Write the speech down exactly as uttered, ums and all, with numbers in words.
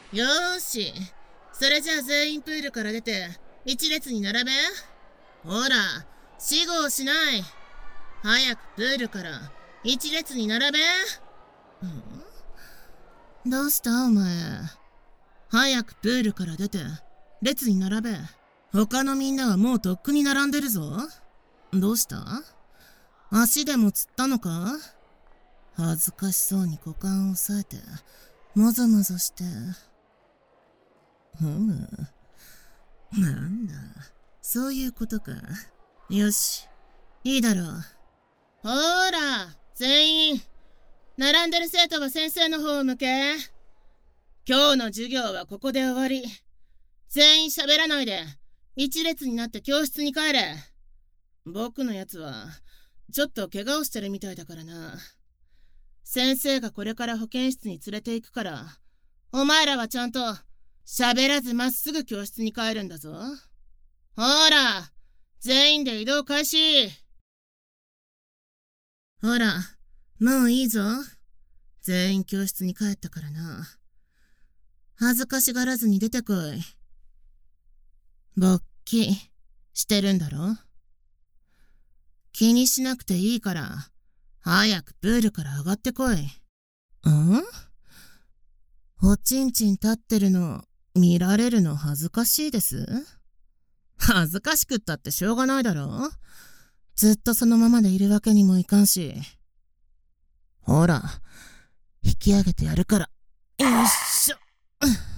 よーし。それじゃあ全員プールから出て、一列に並べ。ほら、死後しない。早くプールから一列に並べ。んどうしたお前。早くプールから出て、列に並べ。他のみんなはもうとっくに並んでるぞ。どうした？足でもつったのか？恥ずかしそうに股間を押さえて、もぞもぞして。ふむ。なんだ、そういうことか。よし、いいだろう。ほーら、全員、並んでる生徒は先生の方を向け。今日の授業はここで終わり。全員喋らないで、一列になって教室に帰れ。僕のやつは、ちょっと怪我をしてるみたいだからな。先生がこれから保健室に連れて行くから、お前らはちゃんと、喋らずまっすぐ教室に帰るんだぞ。ほら、全員で移動開始。ほら、もういいぞ。全員教室に帰ったからな。恥ずかしがらずに出てこい。勃起してるんだろ？気にしなくていいから、早くプールから上がってこい。ん？おちんちん立ってるの、見られるの恥ずかしいです？恥ずかしくったってしょうがないだろ？ずっとそのままでいるわけにもいかんし。ほら、引き上げてやるから。よいしょ。